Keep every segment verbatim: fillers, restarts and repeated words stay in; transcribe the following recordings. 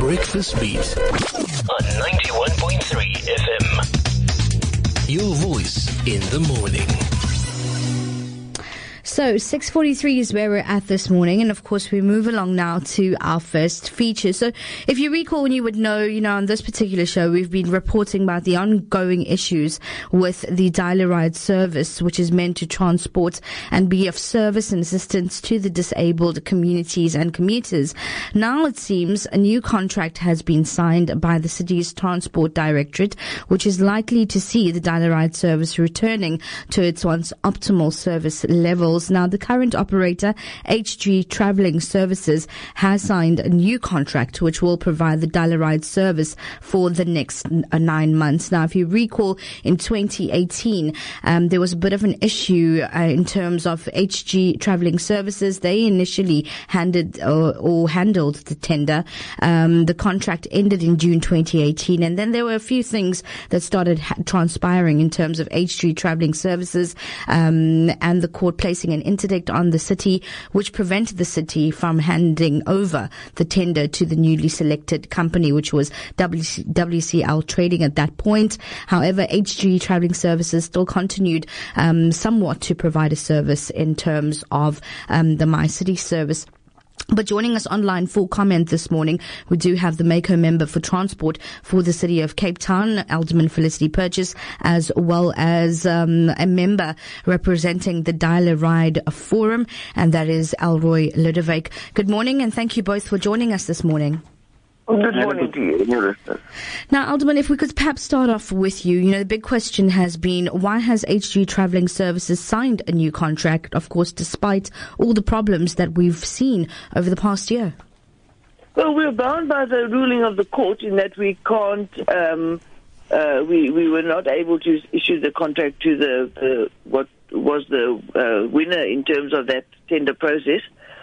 Breakfast Beat on ninety-one point three F M. Your voice in the morning. So six forty-three is where we're at this morning, and of course we move along now to our first feature. So if you recall, and you would know, you know, on this particular show we've been reporting about the ongoing issues with the Dial-A-Ride service, which is meant to transport and be of service and assistance to the disabled communities and commuters. Now it seems a new contract has been signed by the city's Transport Directorate, which is likely to see the Dial-A-Ride service returning to its once optimal service levels. Now, the current operator, H G Travelling Services, has signed a new contract which will provide the Dial-A-Ride service for the next uh, nine months. Now, if you recall, in twenty eighteen, um, there was a bit of an issue uh, in terms of H G Travelling Services. They initially handed uh, or handled the tender. Um, the contract ended in June twenty eighteen, and then there were a few things that started ha- transpiring in terms of H G Travelling Services um, and the court placing an interdict on the city, which prevented the city from handing over the tender to the newly selected company, which was W C L Trading at that point. However, H G Travelling Services still continued um, somewhat to provide a service in terms of um, the My City service. But joining us online for comment this morning, we do have the Mako member for transport for the city of Cape Town, Alderman Felicity Purchase, as well as um, a member representing the Dial-A-Ride Forum, and that is Elroy Ludovic. Good morning, and thank you both for joining us this morning. Good morning to you and your listeners. Now, Alderman, if we could perhaps start off with you, you know, the big question has been, why has H G Travelling Services signed a new contract, of course, despite all the problems that we've seen over the past year? Well, we're bound by the ruling of the court in that we can't, um, uh, we, we were not able to issue the contract to the, the what was the uh, winner in terms of that tender process.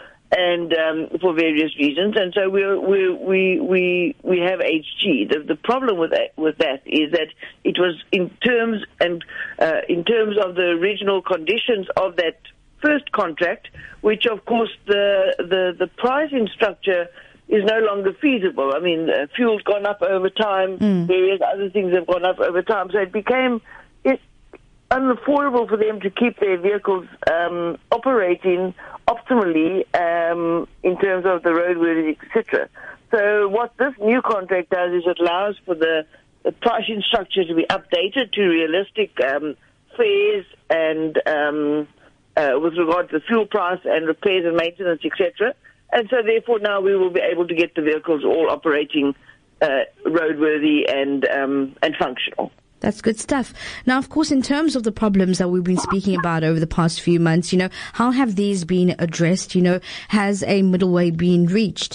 And um, for various reasons, and so we we we we we have H G. The the problem with that, with that is that it was in terms and uh, in terms of the original conditions of that first contract, which of course the the the pricing structure is no longer feasible. I mean, uh, fuel's gone up over time, mm. various other things have gone up over time, so it became it, unaffordable for them to keep their vehicles um, operating optimally um, in terms of the roadworthiness, et cetera. So what this new contract does is it allows for the, the pricing structure to be updated to realistic um, fares and um, uh, with regard to the fuel price and repairs and maintenance, et cetera. And so therefore now we will be able to get the vehicles all operating uh, roadworthy and um, and functional. That's good stuff. Now, of course, in terms of the problems that we've been speaking about over the past few months, you know, how have these been addressed? You know, has a middle way been reached?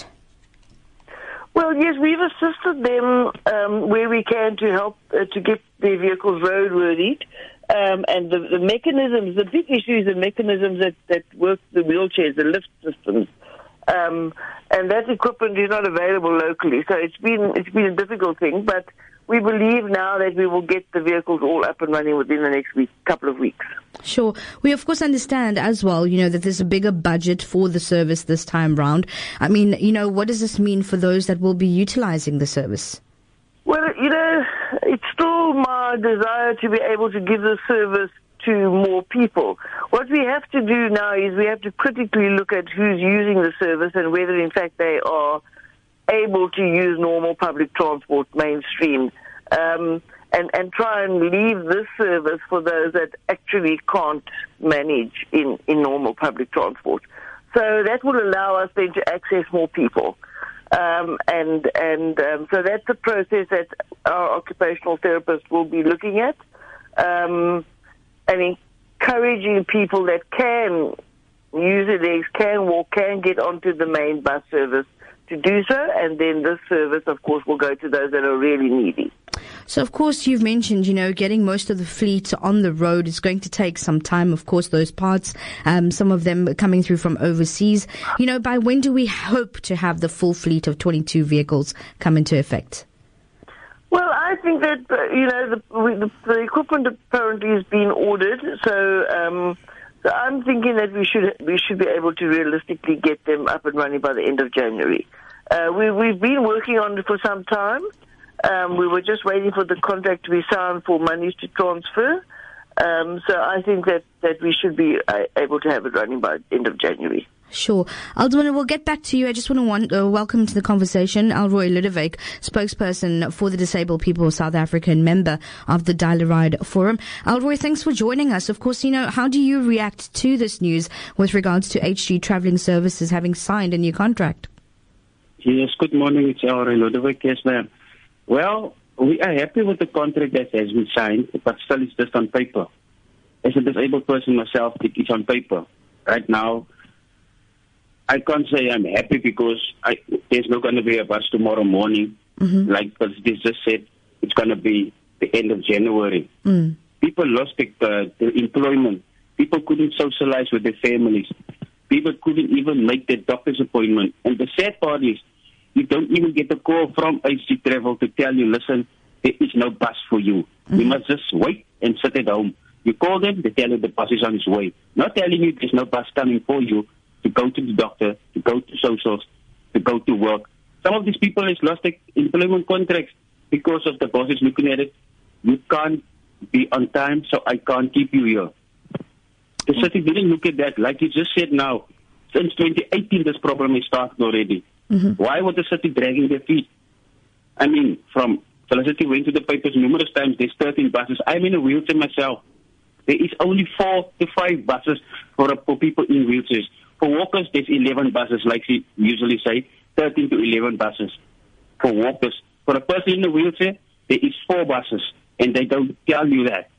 Well, yes, we've assisted them um, where we can to help uh, to get their vehicles roadworthy. Um, and the, the mechanisms, the big issue is the mechanisms that, that work the wheelchairs, the lift systems. Um, and that equipment is not available locally. So it's been it's been a difficult thing, but we believe now that we will get the vehicles all up and running within the next week, couple of weeks. Sure. We, of course, understand as well, you know, that there's a bigger budget for the service this time round. I mean, you know, what does this mean for those that will be utilizing the service? Well, you know, it's still my desire to be able to give the service to more people. What we have to do now is we have to critically look at who's using the service and whether, in fact, they are able to use normal public transport mainstream, um, and, and try and leave this service for those that actually can't manage in, in normal public transport. So that will allow us then to access more people. Um, and and um, so that's a process that our occupational therapists will be looking at, um, and encouraging people that can use their legs, can walk, can get onto the main bus service to do so, and then this service, of course, will go to those that are really needy. So, of course, you've mentioned, you know, getting most of the fleet on the road is going to take some time. Of course, those parts, um, some of them coming through from overseas. You know, by when do we hope to have the full fleet of twenty-two vehicles come into effect? Well, I think that, uh, you know, the, the, the equipment apparently has been ordered, so... Um, So I'm thinking that we should we should be able to realistically get them up and running by the end of January. Uh, we, we've been working on it for some time. Um, we were just waiting for the contract to be signed for monies to transfer. Um, so I think that, that we should be uh, able to have it running by the end of January. Sure. Aldwina, we'll get back to you. I just want to want, uh, welcome to the conversation Alroy Ludovic, spokesperson for the Disabled People of South Africa and member of the Dial-A-Ride Forum. Alroy, thanks for joining us. Of course, you know, how do you react to this news with regards to H G Travelling Services having signed a new contract? Yes, good morning. It's Alroy Ludovic. Yes, ma'am. Well, we are happy with the contract that has been signed, but still it's just on paper. As a disabled person myself, it is on paper. Right now, I can't say I'm happy because I, there's not going to be a bus tomorrow morning. Mm-hmm. Like but they just said, it's going to be the end of January. Mm. People lost the, uh, their employment. People couldn't socialize with their families. People couldn't even make their doctor's appointment. And the sad part is, you don't even get a call from H G Travel to tell you, listen, there is no bus for you. Mm-hmm. You must just wait and sit at home. You call them, they tell you the bus is on its way. Not telling you there's no bus coming for you to go to the doctor, to go to socials, to go to work. Some of these people has lost their employment contracts because of the bosses looking at it. You can't be on time, so I can't keep you here. The city didn't look at that. Like you just said now, since twenty eighteen, this problem is started already. Mm-hmm. Why was the city dragging their feet? I mean, from Felicity went to the papers numerous times, there's thirteen buses. I'm in a wheelchair myself. There is only four to five buses for, for people in wheelchairs. For walkers, there's eleven buses, like she usually say, thirteen to eleven buses for walkers. For a person in a wheelchair, there is four buses, and they don't tell you that.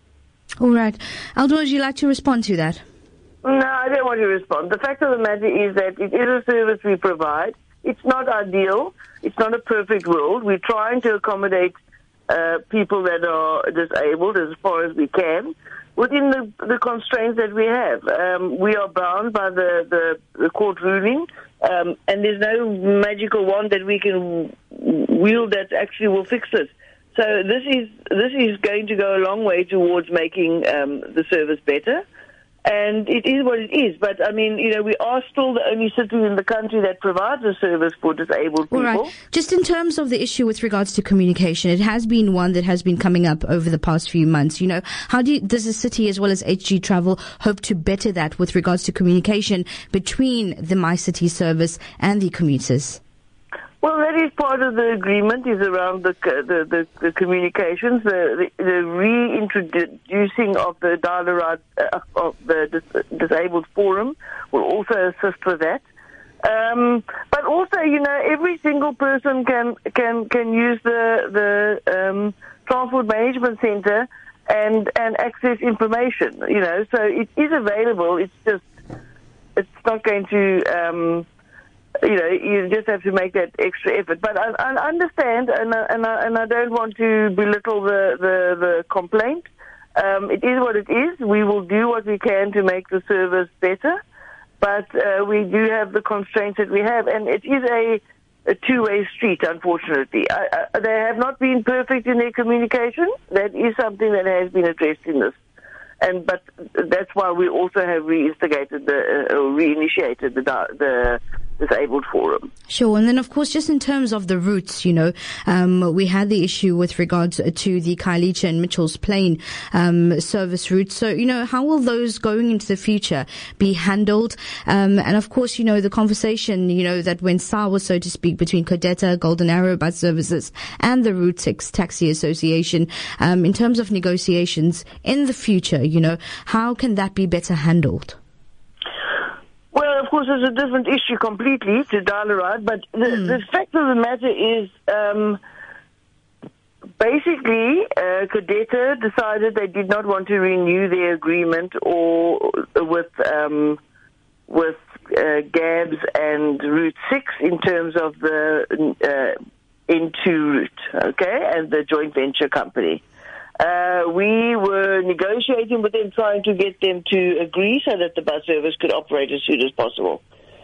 All right. Aldo, would you like to respond to that? No, I don't want to respond. The fact of the matter is that it is a service we provide. It's not ideal. It's not a perfect world. We're trying to accommodate uh, people that are disabled as far as we can within the, the constraints that we have. Um, we are bound by the, the, the court ruling, um, and there's no magical wand that we can wield that actually will fix this. So this is this is going to go a long way towards making um, the service better. And it is what it is. But, I mean, you know, we are still the only city in the country that provides a service for disabled people. All right. Just in terms of the issue with regards to communication, it has been one that has been coming up over the past few months. You know, how do you, does the city as well as H G Travel hope to better that with regards to communication between the MyCiti service and the commuters? Well, that is part of the agreement, is around the the, the, the communications, the, the, the reintroducing of the Dial-A-Ride, uh, of the dis- Disabled Forum will also assist with that. Um, but also, you know, every single person can can can use the the um, Transport Management Centre and and access information. You know, so it is available. It's just it's not going to. Um, You know, you just have to make that extra effort. But I, I understand, and I, and, I, and I don't want to belittle the, the, the complaint. Um, it is what it is. We will do what we can to make the service better. But uh, we do have the constraints that we have. And it is a, a two-way street, unfortunately. I, I, they have not been perfect in their communication. That is something that has been addressed in this. And but that's why we also have reinstigated the, uh, or reinitiated the, the Disabled Forum. Sure. And then, of course, just in terms of the routes, you know, um, we had the issue with regards to the Khayelitsha and Mitchell's Plain um, service routes. So, you know, how will those going into the future be handled? Um, and, of course, you know, the conversation, you know, that went sour, so to speak, between Codeta, Golden Arrow Bus Services and the Route six Taxi Association um, in terms of negotiations in the future, you know, how can that be better handled? Well, of course, it's a different issue completely to Dial-A-Ride, but the, mm. the fact of the matter is, um, basically, uh, Codeta decided they did not want to renew their agreement or with um, with uh, G A B S and Route six in terms of the uh, N two route, okay, and the joint venture company. Uh, we were negotiating with them, trying to get them to agree so that the bus service could operate as soon as possible.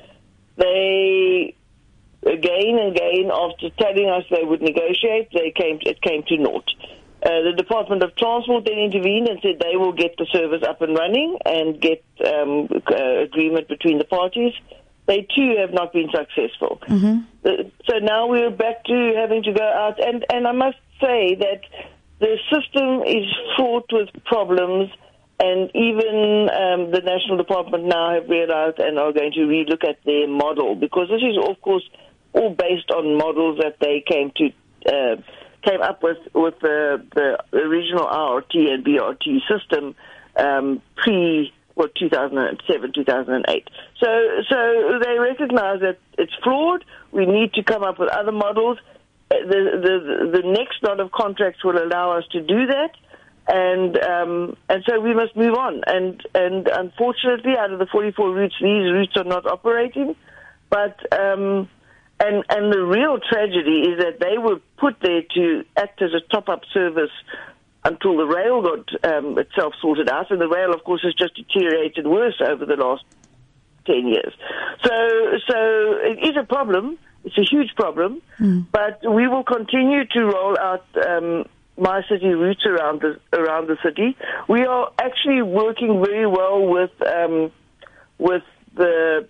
They, again and again, after telling us they would negotiate, they came. It came to naught. Uh, the Department of Transport then intervened and said they will get the service up and running and get um, uh, agreement between the parties. they too have not been successful. Mm-hmm. Uh, so now we're back to having to go out, and, and I must say that the system is fraught with problems, and even um, the National Department now have realized and are going to relook at their model, because this is, of course, all based on models that they came to uh, came up with with the, the original R R T and B R T system um, pre well, two thousand seven, two thousand eight. So, so they recognize that it's flawed. We need to come up with other models. The, the, the next lot of contracts will allow us to do that. And um, and so we must move on. And and unfortunately, out of the forty-four routes, these routes are not operating. But um, and and the real tragedy is that they were put there to act as a top-up service until the rail got um, itself sorted out. And the rail, of course, has just deteriorated worse over the last ten years. So so it is a problem. It's a huge problem. Mm. But we will continue to roll out Um, My City routes around the around the city. We are actually working very well with um, with the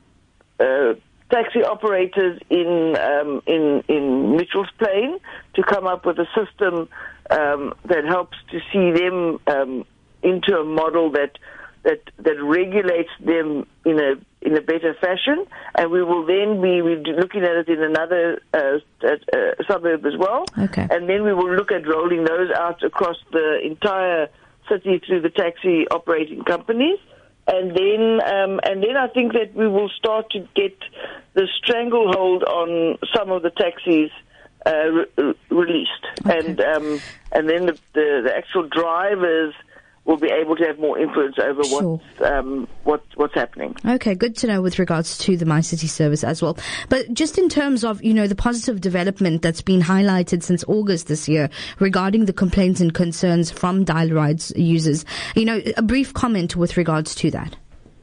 uh, taxi operators in um, in in Mitchell's Plain to come up with a system um, that helps to see them um, into a model that that that regulates them in a in a better fashion, and we will then be looking at it in another uh, uh, suburb as well. Okay. And then we will look at rolling those out across the entire city through the taxi operating companies. And then, um, and then I think that we will start to get the stranglehold on some of the taxis uh, re- released, okay. and um, and then the, the, the actual drivers will be able to have more influence over sure. what, um, what, what's happening. Okay, good to know with regards to the My City service as well. But just in terms of, you know, the positive development that's been highlighted since August this year regarding the complaints and concerns from Dial-A-Ride's users, you know, a brief comment with regards to that.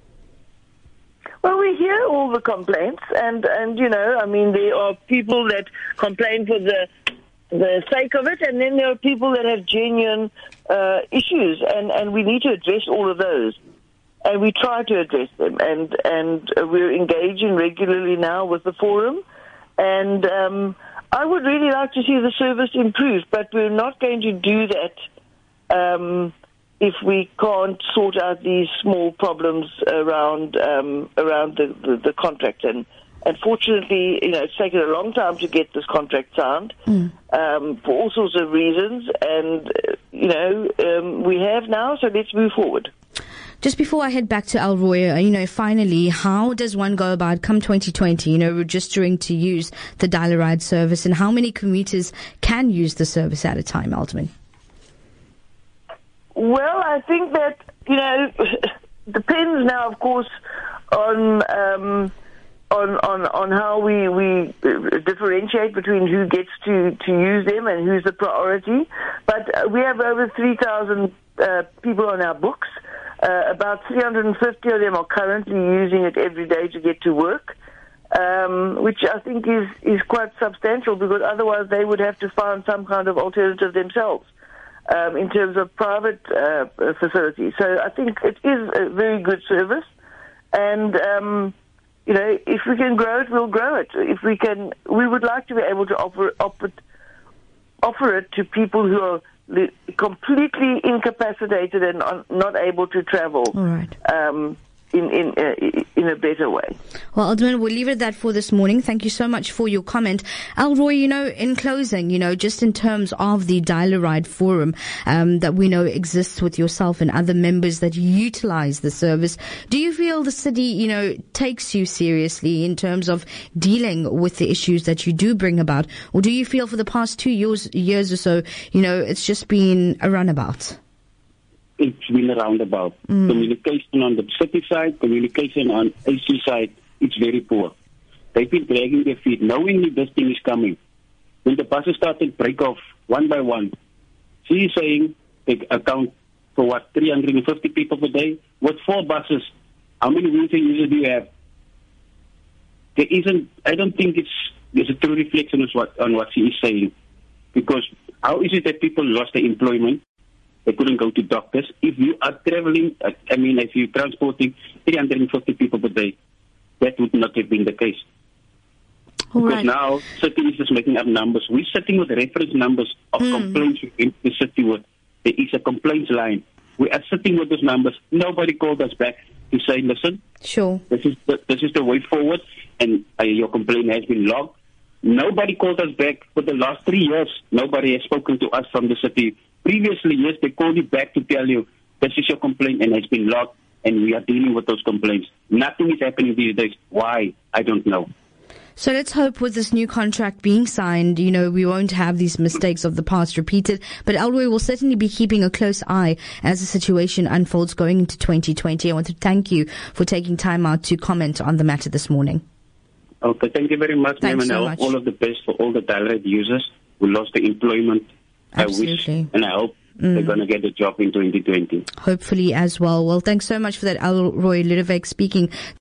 Well, we hear all the complaints, and, and you know, I mean, there are people that complain for the the sake of it, and then there are people that have genuine uh, issues, and, and we need to address all of those, and we try to address them, and and uh, we're engaging regularly now with the forum, and um, I would really like to see the service improved, but we're not going to do that um, if we can't sort out these small problems around um, around the, the, the contract. And Unfortunately, you know, it's taken a long time to get this contract signed mm. um, for all sorts of reasons, and uh, you know, um, we have now. So let's move forward. Just before I head back to Elroy, you know, finally, how does one go about come twenty twenty, you know, registering to use the Dial-A-Ride service, and how many commuters can use the service at a time, Alderman? Well, I think that, you know, depends now, of course, on. Um, On, on, on how we, we differentiate between who gets to, to use them and who's the priority. But uh, we have over three thousand uh, people on our books. Uh, about three hundred fifty of them are currently using it every day to get to work, um, which I think is, is quite substantial, because otherwise they would have to find some kind of alternative themselves um, in terms of private uh, facilities. So I think it is a very good service, and um, you know, if we can grow it, we'll grow it. If we can, we would like to be able to offer offer, offer it to people who are li- completely incapacitated and un- not able to travel. All right. Um, in in uh, in a better way. Well, Alderman, we'll leave it at that for this morning. Thank you so much for your comment. Elroy, you know, in closing, you know, just in terms of the Dial-A-Ride forum um, that we know exists with yourself and other members that utilize the service, do you feel the city, you know, takes you seriously in terms of dealing with the issues that you do bring about? Or do you feel for the past two years, years or so, you know, it's just been a runabout? It's been a roundabout. Mm. Communication on the city side, communication on A C side, it's very poor. They've been dragging their feet, knowingly this thing is coming. When the buses started break off one by one, she is saying they account for what, three hundred fifty people per day? With four buses, how many wheelchair users do you have? There isn't, I don't think it's there's a true reflection on what, on what she is saying. Because how is it that people lost their employment? They couldn't go to doctors. If you are traveling, I mean, if you're transporting three hundred fifty people per day, that would not have been the case. All because right. now City is just making up numbers. We're sitting with reference numbers of Mm. complaints in the city. With there is a complaints line. We are sitting with those numbers. Nobody called us back to say, listen, Sure. this is the, this is the way forward, and uh, your complaint has been logged. Nobody called us back for the last three years. Nobody has spoken to us from the city. Previously, yes, they called you back to tell you this is your complaint and has been logged, and we are dealing with those complaints. Nothing is happening these days. Why? I don't know. So let's hope with this new contract being signed, you know, we won't have these mistakes of the past repeated. But Elroy will certainly be keeping a close eye as the situation unfolds going into twenty twenty. I want to thank you for taking time out to comment on the matter this morning. Okay, thank you very much, ma'am, Thanks and so I much. hope all of the best for all the Dialrite users who lost their employment. I wish, Absolutely. and I hope mm. they're going to get a job in twenty twenty. Hopefully as well. Well, thanks so much for that, Elroy Ludovec speaking